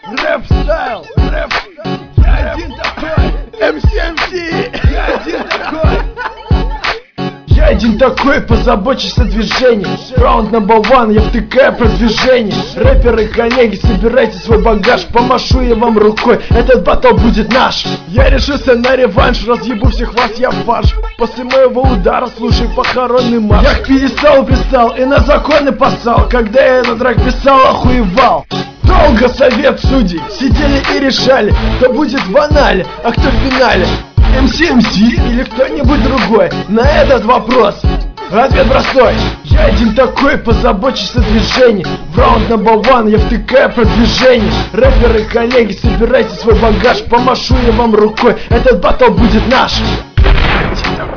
Рэп-стайл, рэп-стайл. Я один такой. МС, я один такой. Я один такой, позабочусь о движении. Раунд номер 1, я втыкаю продвижение. Рэперы, коллеги, собирайте свой багаж. Помашу я вам рукой, этот батл будет наш. Я решился на реванш, разъебу всех вас, я фарш. После моего удара слушай похоронный марш. Я к пьедесталу пристал и на законы поссал. Когда я этот трек писал, охуевал. Долго совет судей сидели и решали, кто будет в анале, а кто в финале. МС или кто-нибудь другой? На этот вопрос ответ простой. Я один такой, позабочусь о движении. В раунд номер 1 я втыкаю продвижение. Рэперы, коллеги, собирайте свой багаж. Помашу я вам рукой, этот батл будет наш. Я один такой.